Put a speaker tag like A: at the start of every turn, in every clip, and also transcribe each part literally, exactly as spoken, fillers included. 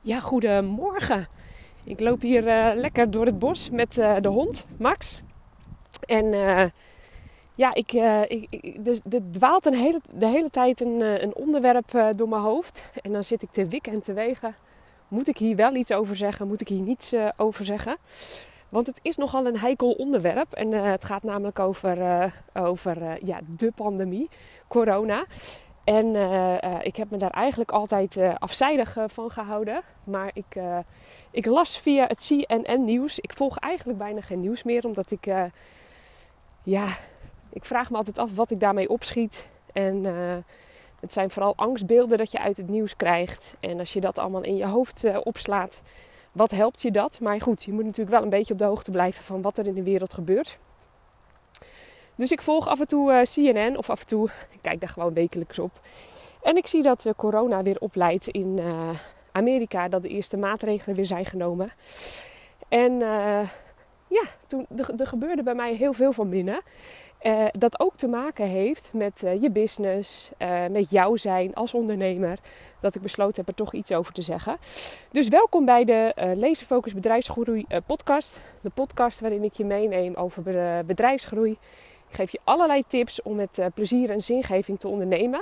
A: Ja, goedemorgen. Ik loop hier uh, lekker door het bos met uh, de hond, Max. En uh, ja, ik, uh, ik, ik, er, er dwaalt een hele, de hele tijd een, een onderwerp uh, door mijn hoofd. En dan zit ik te wikken en te wegen. Moet ik hier wel iets over zeggen? Moet ik hier niets uh, over zeggen? Want het is nogal een heikel onderwerp. En uh, het gaat namelijk over, uh, over uh, ja, de pandemie, corona. En uh, uh, ik heb me daar eigenlijk altijd uh, afzijdig uh, van gehouden. Maar ik, uh, ik las via het C N N nieuws. Ik volg eigenlijk bijna geen nieuws meer. Omdat ik, uh, ja, ik vraag me altijd af wat ik daarmee opschiet. En uh, het zijn vooral angstbeelden dat je uit het nieuws krijgt. En als je dat allemaal in je hoofd uh, opslaat, wat helpt je dat? Maar goed, je moet natuurlijk wel een beetje op de hoogte blijven van wat er in de wereld gebeurt. Dus ik volg af en toe uh, C N N of af en toe, ik kijk daar gewoon wekelijks op. En ik zie dat uh, corona weer opleidt in uh, Amerika, dat de eerste maatregelen weer zijn genomen. En uh, ja, toen, er, er gebeurde bij mij heel veel van binnen. Uh, dat ook te maken heeft met uh, je business, uh, met jou zijn als ondernemer. Dat ik besloten heb er toch iets over te zeggen. Dus welkom bij de uh, Laserfocus Bedrijfsgroei uh, podcast. De podcast waarin ik je meeneem over uh, bedrijfsgroei. Ik geef je allerlei tips om met uh, plezier en zingeving te ondernemen.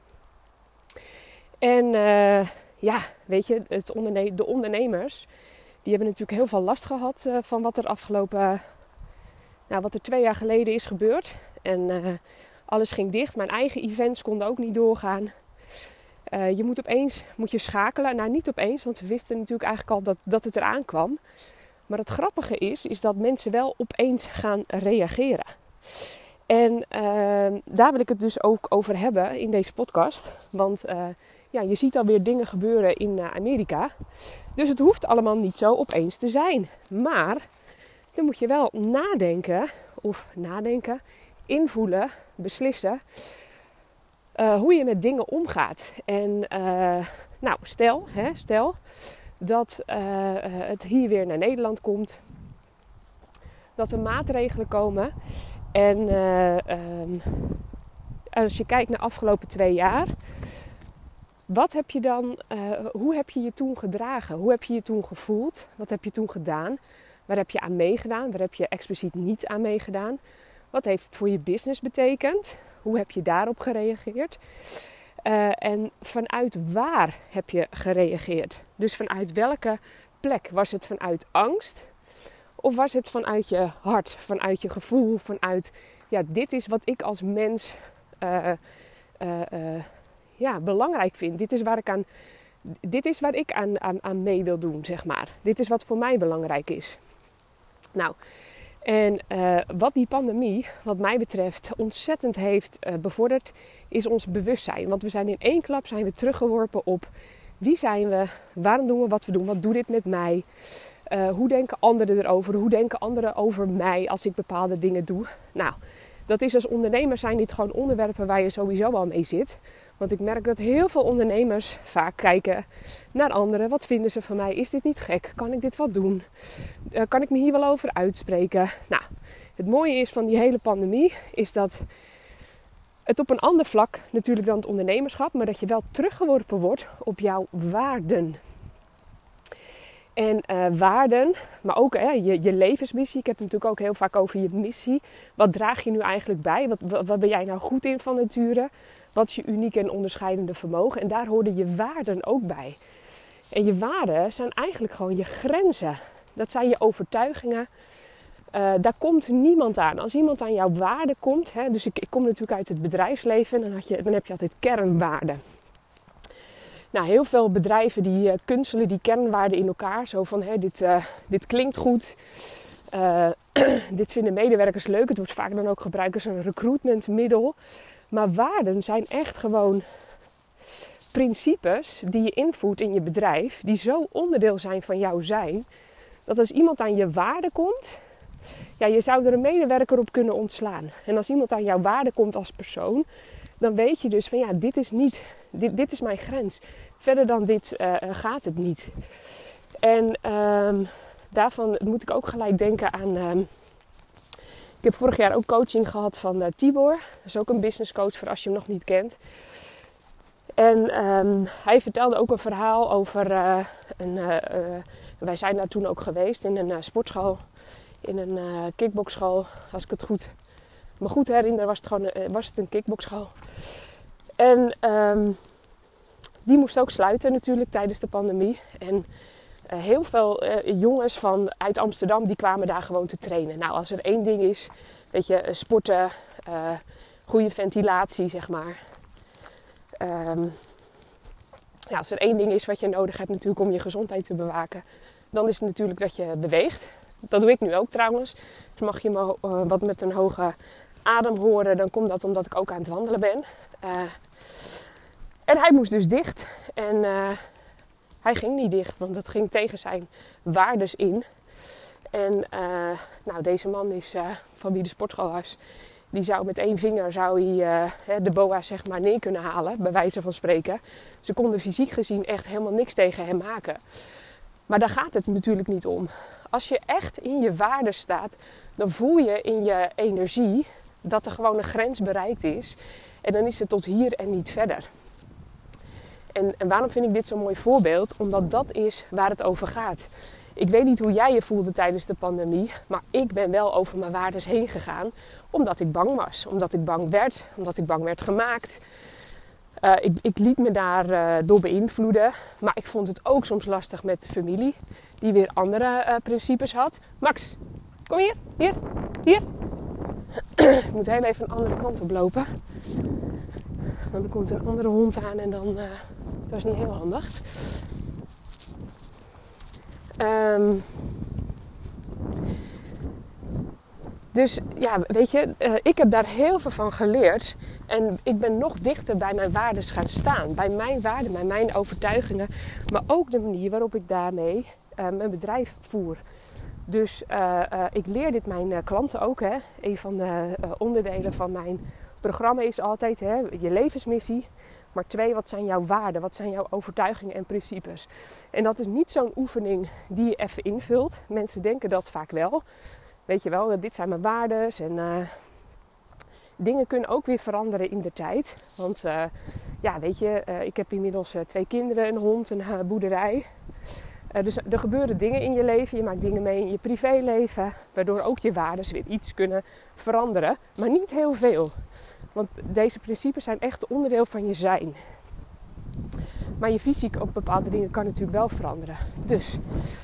A: En uh, ja, weet je, het onderne- de ondernemers, die hebben natuurlijk heel veel last gehad uh, van wat er afgelopen, uh, nou wat er twee jaar geleden is gebeurd. En uh, alles ging dicht. Mijn eigen events konden ook niet doorgaan. Uh, je moet opeens, moet je schakelen. Nou, niet opeens, want we wisten natuurlijk eigenlijk al dat, dat het eraan kwam. Maar het grappige is, is dat mensen wel opeens gaan reageren. En uh, daar wil ik het dus ook over hebben in deze podcast. Want uh, ja, je ziet alweer dingen gebeuren in uh, Amerika. Dus het hoeft allemaal niet zo opeens te zijn. Maar dan moet je wel nadenken, of nadenken, invoelen, beslissen uh, hoe je met dingen omgaat. En uh, nou, stel, hè, stel dat uh, het hier weer naar Nederland komt. Dat er maatregelen komen. En uh, um, als je kijkt naar de afgelopen twee jaar, wat heb je dan, uh, hoe heb je je toen gedragen? Hoe heb je je toen gevoeld? Wat heb je toen gedaan? Waar heb je aan meegedaan? Waar heb je expliciet niet aan meegedaan? Wat heeft het voor je business betekend? Hoe heb je daarop gereageerd? Uh, en vanuit waar heb je gereageerd? Dus vanuit welke plek? Was het vanuit angst? Of was het vanuit je hart, vanuit je gevoel, vanuit, ja, dit is wat ik als mens uh, uh, uh, ja, belangrijk vind. Dit is waar ik, aan, dit is waar ik aan, aan, aan mee wil doen, zeg maar. Dit is wat voor mij belangrijk is. Nou, en uh, wat die pandemie, wat mij betreft, ontzettend heeft uh, bevorderd, is ons bewustzijn. Want we zijn in één klap zijn we teruggeworpen op wie zijn we, waarom doen we wat we doen, wat doet dit met mij? Uh, hoe denken anderen erover? Hoe denken anderen over mij als ik bepaalde dingen doe? Nou, dat is als ondernemer zijn dit gewoon onderwerpen waar je sowieso al mee zit. Want ik merk dat heel veel ondernemers vaak kijken naar anderen. Wat vinden ze van mij? Is dit niet gek? Kan ik dit wel doen? Uh, kan ik me hier wel over uitspreken? Nou, het mooie is van die hele pandemie is dat het op een ander vlak natuurlijk dan het ondernemerschap, maar dat je wel teruggeworpen wordt op jouw waarden. En uh, waarden, maar ook hè, je, je levensmissie. Ik heb het natuurlijk ook heel vaak over je missie. Wat draag je nu eigenlijk bij? Wat, wat, wat ben jij nou goed in van nature? Wat is je unieke en onderscheidende vermogen? En daar hoorden je waarden ook bij. En je waarden zijn eigenlijk gewoon je grenzen. Dat zijn je overtuigingen. Uh, daar komt niemand aan. Als iemand aan jouw waarden komt. Hè, dus ik, ik kom natuurlijk uit het bedrijfsleven. En dan, had je, dan heb je altijd kernwaarden. Nou, heel veel bedrijven die uh, kunstelen die kernwaarden in elkaar. Zo van, hè, dit, uh, dit klinkt goed. Uh, dit vinden medewerkers leuk. Het wordt vaak dan ook gebruikt als een recruitmentmiddel. Maar waarden zijn echt gewoon principes die je invoert in je bedrijf. Die zo onderdeel zijn van jouw zijn. Dat als iemand aan je waarden komt. Ja, je zou er een medewerker op kunnen ontslaan. En als iemand aan jouw waarden komt als persoon. Dan weet je dus van ja, dit is niet, dit, dit is mijn grens. Verder dan dit uh, gaat het niet. En um, daarvan moet ik ook gelijk denken aan... Um, ik heb vorig jaar ook coaching gehad van uh, Tibor. Dat is ook een business coach voor als je hem nog niet kent. En um, hij vertelde ook een verhaal over uh, een... Uh, uh, wij zijn daar toen ook geweest in een uh, sportschool. In een uh, kickboxschool. Als ik het goed, me goed herinner was het gewoon uh, was het een kickboxschool. En um, die moest ook sluiten natuurlijk tijdens de pandemie. En uh, heel veel uh, jongens van, uit Amsterdam die kwamen daar gewoon te trainen. Nou, als er één ding is, weet je, sporten, uh, goede ventilatie zeg maar. Um, ja, als er één ding is wat je nodig hebt natuurlijk om je gezondheid te bewaken, dan is het natuurlijk dat je beweegt. Dat doe ik nu ook trouwens. Dus mag je me uh, wat met een hoge adem horen, dan komt dat omdat ik ook aan het wandelen ben. Uh, en hij moest dus dicht. En uh, hij ging niet dicht, want dat ging tegen zijn waardes in. En uh, nou, deze man is uh, van wie de sportschool was. Die zou met één vinger zou hij, uh, de boa zeg maar neer kunnen halen, bij wijze van spreken. Ze konden fysiek gezien echt helemaal niks tegen hem maken. Maar daar gaat het natuurlijk niet om. Als je echt in je waarde staat, dan voel je in je energie dat er gewoon een grens bereikt is. En dan is het tot hier en niet verder. En, en waarom vind ik dit zo'n mooi voorbeeld? Omdat dat is waar het over gaat. Ik weet niet hoe jij je voelde tijdens de pandemie, maar ik ben wel over mijn waardes heen gegaan. Omdat ik bang was, omdat ik bang werd, omdat ik bang werd gemaakt. Uh, ik, ik liet me daar uh, door beïnvloeden, maar ik vond het ook soms lastig met de familie, die weer andere uh, principes had. Max, kom hier, hier, hier. Ik moet heel even een andere kant op lopen. Want er komt een andere hond aan en dan, uh, dat is niet heel handig. Um, dus ja, weet je, uh, ik heb daar heel veel van geleerd. En ik ben nog dichter bij mijn waarden gaan staan. Bij mijn waarden, bij mijn overtuigingen. Maar ook de manier waarop ik daarmee uh, mijn bedrijf voer. Dus uh, uh, ik leer dit mijn uh, klanten ook. Hè. Een van de uh, onderdelen van mijn programma is altijd hè, je levensmissie. Maar twee, wat zijn jouw waarden? Wat zijn jouw overtuigingen en principes? En dat is niet zo'n oefening die je even invult. Mensen denken dat vaak wel. Weet je wel, dit zijn mijn waarden. En uh, dingen kunnen ook weer veranderen in de tijd. Want uh, ja, weet je, uh, ik heb inmiddels uh, twee kinderen, een hond, een uh, boerderij. Uh, dus er gebeuren dingen in je leven. Je maakt dingen mee in je privéleven. Waardoor ook je waarden weer iets kunnen veranderen. Maar niet heel veel. Want deze principes zijn echt onderdeel van je zijn. Maar je visie op bepaalde dingen kan natuurlijk wel veranderen. Dus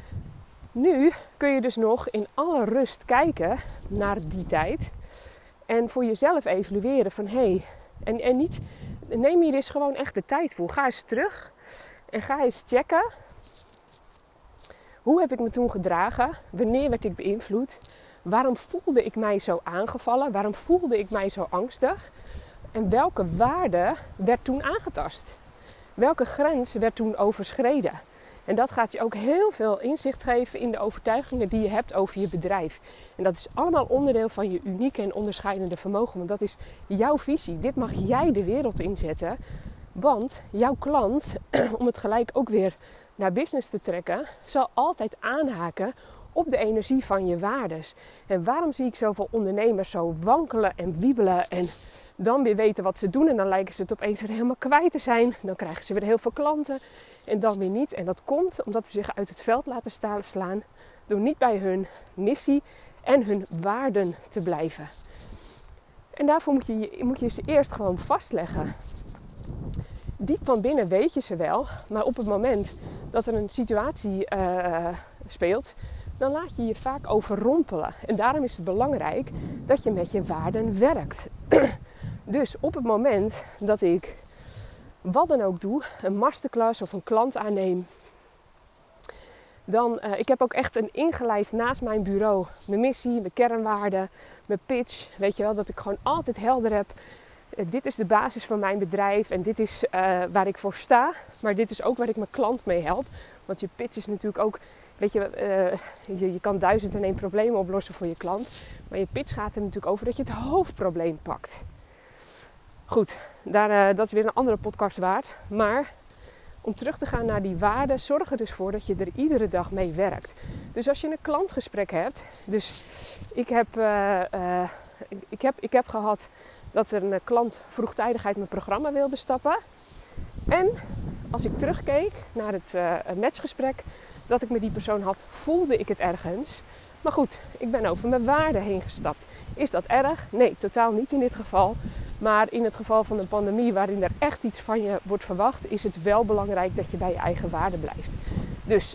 A: nu kun je dus nog in alle rust kijken naar die tijd. En voor jezelf evalueren van hé. Hey, en, en niet, neem hier eens gewoon echt de tijd voor. Ga eens terug en ga eens checken. Hoe heb ik me toen gedragen? Wanneer werd ik beïnvloed? Waarom voelde ik mij zo aangevallen? Waarom voelde ik mij zo angstig? En welke waarde werd toen aangetast? Welke grens werd toen overschreden? En dat gaat je ook heel veel inzicht geven in de overtuigingen die je hebt over je bedrijf. En dat is allemaal onderdeel van je unieke en onderscheidende vermogen. Want dat is jouw visie. Dit mag jij de wereld inzetten. Want jouw klant, om het gelijk ook weer naar business te trekken, zal altijd aanhaken op de energie van je waardes. En waarom zie ik zoveel ondernemers zo wankelen en wiebelen en dan weer weten wat ze doen en dan lijken ze het opeens weer helemaal kwijt te zijn. Dan krijgen ze weer heel veel klanten en dan weer niet. En dat komt omdat ze zich uit het veld laten staan, slaan door niet bij hun missie en hun waarden te blijven. En daarvoor moet je, moet je ze eerst gewoon vastleggen. Diep van binnen weet je ze wel, maar op het moment dat er een situatie uh, speelt, dan laat je je vaak overrompelen. En daarom is het belangrijk dat je met je waarden werkt. Dus op het moment dat ik wat dan ook doe, een masterclass of een klant aanneem, dan, uh, ik heb ook echt een ingelijst naast mijn bureau. Mijn missie, mijn kernwaarden, mijn pitch. Weet je wel, dat ik gewoon altijd helder heb. Uh, dit is de basis van mijn bedrijf en dit is uh, waar ik voor sta. Maar dit is ook waar ik mijn klant mee help. Want je pitch is natuurlijk ook, weet je, uh, je, je kan duizend en één problemen oplossen voor je klant. Maar je pitch gaat er natuurlijk over dat je het hoofdprobleem pakt. Goed, daar, uh, dat is weer een andere podcast waard. Maar om terug te gaan naar die waarden, zorg er dus voor dat je er iedere dag mee werkt. Dus als je een klantgesprek hebt, dus ik heb, uh, uh, ik heb, ik heb gehad dat er een klant vroegtijdig uit mijn programma wilde stappen. En als ik terugkeek naar het uh, matchgesprek dat ik met die persoon had, voelde ik het ergens. Maar goed, ik ben over mijn waarden heen gestapt. Is dat erg? Nee, totaal niet in dit geval. Maar in het geval van een pandemie waarin er echt iets van je wordt verwacht, is het wel belangrijk dat je bij je eigen waarden blijft. Dus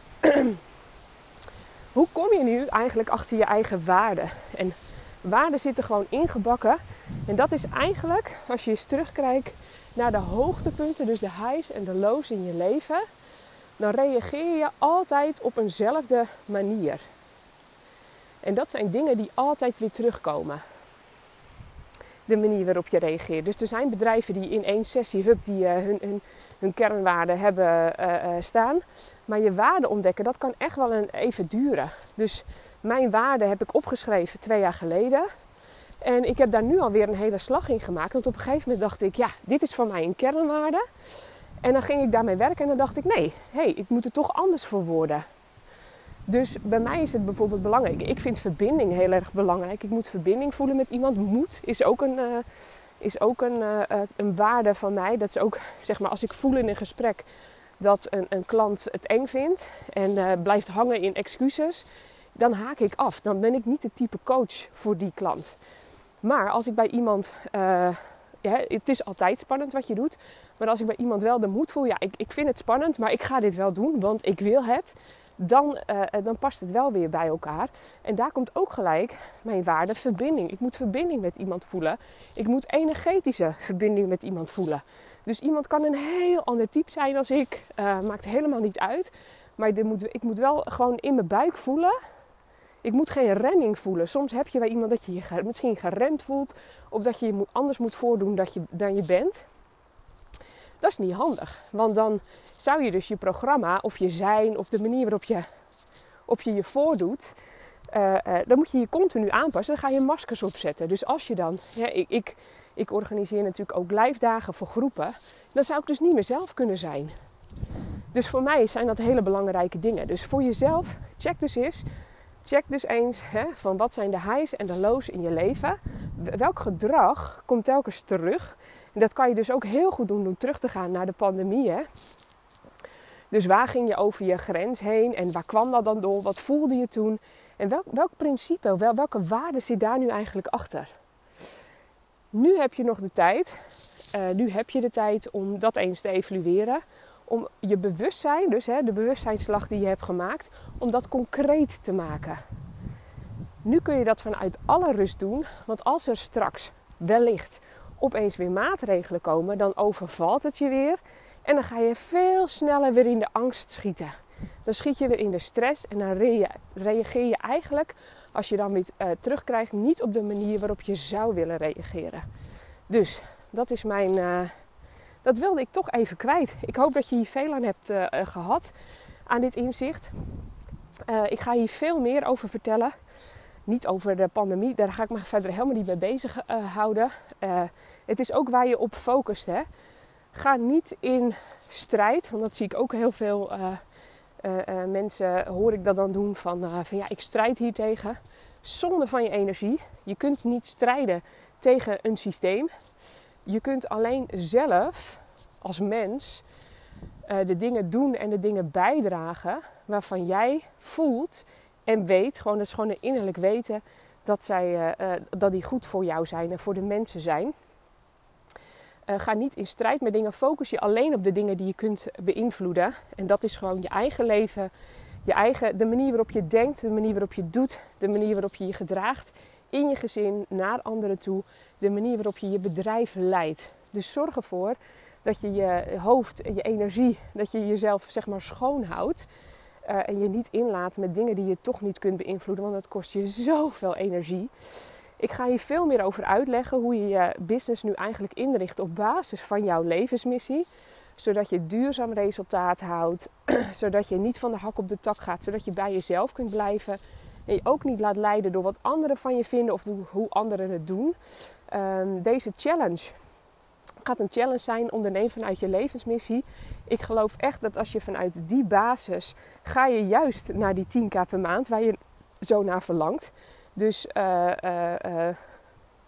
A: hoe kom je nu eigenlijk achter je eigen waarden? En waarden zitten gewoon ingebakken. En dat is eigenlijk, als je eens terugkijkt naar de hoogtepunten, dus de highs en de lows in je leven, dan reageer je altijd op eenzelfde manier. En dat zijn dingen die altijd weer terugkomen. De manier waarop je reageert. Dus er zijn bedrijven die in één sessie hup, die uh, hun, hun, hun kernwaarden hebben uh, uh, staan. Maar je waarden ontdekken, dat kan echt wel een, even duren. Dus mijn waarden heb ik opgeschreven twee jaar geleden. En ik heb daar nu alweer een hele slag in gemaakt. Want op een gegeven moment dacht ik, ja, dit is voor mij een kernwaarde. En dan ging ik daarmee werken en dan dacht ik, nee, hey, ik moet er toch anders voor worden. Dus bij mij is het bijvoorbeeld belangrijk. Ik vind verbinding heel erg belangrijk. Ik moet verbinding voelen met iemand. Moed is ook een, uh, is ook een, uh, een waarde van mij. Dat is ook, zeg maar, als ik voel in een gesprek dat een, een klant het eng vindt en uh, blijft hangen in excuses, dan haak ik af. Dan ben ik niet de type coach voor die klant. Maar als ik bij iemand, uh, ja, het is altijd spannend wat je doet. Maar als ik bij iemand wel de moed voel, ja, ik, ik vind het spannend, maar ik ga dit wel doen, want ik wil het. Dan, uh, dan past het wel weer bij elkaar. En daar komt ook gelijk mijn waarde verbinding. Ik moet verbinding met iemand voelen. Ik moet energetische verbinding met iemand voelen. Dus iemand kan een heel ander type zijn als ik. Uh, maakt helemaal niet uit. Maar ik moet, ik moet wel gewoon in mijn buik voelen. Ik moet geen remming voelen. Soms heb je bij iemand dat je je misschien geremd voelt. Of dat je je anders moet voordoen dat je, dan je bent. Dat is niet handig. Want dan zou je dus je programma of je zijn of de manier waarop je op je, je voordoet. Uh, uh, dan moet je je continu aanpassen. Dan ga je maskers opzetten. Dus als je dan... Ja, ik, ik, ik organiseer natuurlijk ook live dagen voor groepen. Dan zou ik dus niet meer zelf kunnen zijn. Dus voor mij zijn dat hele belangrijke dingen. Dus voor jezelf, check dus eens... Check dus eens hè, van wat zijn de highs en de lows in je leven. Welk gedrag komt telkens terug. En dat kan je dus ook heel goed doen door terug te gaan naar de pandemie. Hè. Dus waar ging je over je grens heen en waar kwam dat dan door? Wat voelde je toen? En welk, welk principe, wel, welke waarde zit daar nu eigenlijk achter? Nu heb je nog de tijd. Uh, nu heb je de tijd om dat eens te evalueren. Om je bewustzijn, dus hè, de bewustzijnsslag die je hebt gemaakt, om dat concreet te maken. Nu kun je dat vanuit alle rust doen, want als er straks wellicht opeens weer maatregelen komen, dan overvalt het je weer en dan ga je veel sneller weer in de angst schieten. Dan schiet je weer in de stress en dan rea- reageer je eigenlijk, als je dan weer uh, terugkrijgt, niet op de manier waarop je zou willen reageren. Dus dat is mijn... Uh, Dat wilde ik toch even kwijt. Ik hoop dat je hier veel aan hebt uh, gehad, aan dit inzicht. Uh, ik ga hier veel meer over vertellen. Niet over de pandemie, daar ga ik me verder helemaal niet mee bezig uh, houden. Uh, het is ook waar je op focust. Hè. Ga niet in strijd, want dat zie ik ook heel veel uh, uh, uh, mensen, hoor ik dat dan doen van, uh, van ja, ik strijd hier tegen. Zonde van je energie. Je kunt niet strijden tegen een systeem. Je kunt alleen zelf als mens uh, de dingen doen en de dingen bijdragen waarvan jij voelt en weet, gewoon, dat is gewoon een innerlijk weten, dat, zij, uh, uh, dat die goed voor jou zijn en voor de mensen zijn. Uh, ga niet in strijd met dingen, focus je alleen op de dingen die je kunt beïnvloeden. En dat is gewoon je eigen leven, je eigen, de manier waarop je denkt, de manier waarop je doet, de manier waarop je je gedraagt in je gezin, naar anderen toe, de manier waarop je je bedrijf leidt. Dus zorg ervoor dat je je hoofd en je energie, dat je jezelf zeg maar schoonhoudt. Uh, en je niet inlaat met dingen die je toch niet kunt beïnvloeden, want dat kost je zoveel energie. Ik ga hier veel meer over uitleggen hoe je je business nu eigenlijk inricht op basis van jouw levensmissie. Zodat je duurzaam resultaat houdt, zodat je niet van de hak op de tak gaat, zodat je bij jezelf kunt blijven. En je ook niet laat leiden door wat anderen van je vinden of hoe anderen het doen. Um, deze challenge gaat een challenge zijn, onderneem vanuit je levensmissie. Ik geloof echt dat als je vanuit die basis ga je juist naar die tien k per maand waar je zo naar verlangt. Dus uh, uh, uh,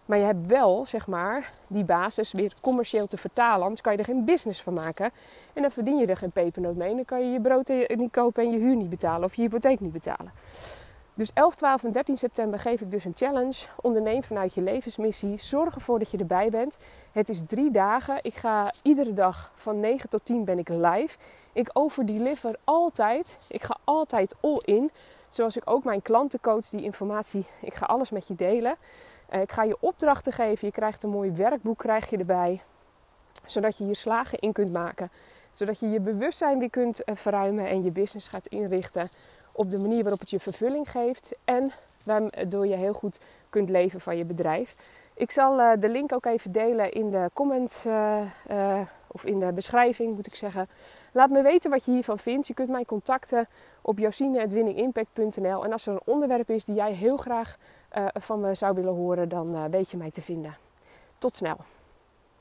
A: Maar je hebt wel, zeg maar, die basis weer commercieel te vertalen. Anders kan je er geen business van maken. En dan verdien je er geen pepernoot mee. En dan kan je je brood niet kopen en je huur niet betalen. Of je hypotheek niet betalen. Dus elf, twaalf en dertien september geef ik dus een challenge. Onderneem vanuit je levensmissie. Zorg ervoor dat je erbij bent. Het is drie dagen. Ik ga iedere dag van negen tot tien ben ik live. Ik overdeliver altijd. Ik ga altijd all in. Zoals ik ook mijn klanten coach, die informatie. Ik ga alles met je delen. Uh, ik ga je opdrachten geven. Je krijgt een mooi werkboek krijg je erbij. Zodat je hier slagen in kunt maken. Zodat je je bewustzijn weer kunt uh, verruimen. En je business gaat inrichten op de manier waarop het je vervulling geeft. En waardoor je heel goed kunt leven van je bedrijf. Ik zal uh, de link ook even delen in de comments. Uh, uh, of in de beschrijving moet ik zeggen. Laat me weten wat je hiervan vindt. Je kunt mij contacten op josine at winning impact punt n l. En als er een onderwerp is die jij heel graag uh, van me zou willen horen, dan uh, weet je mij te vinden. Tot snel.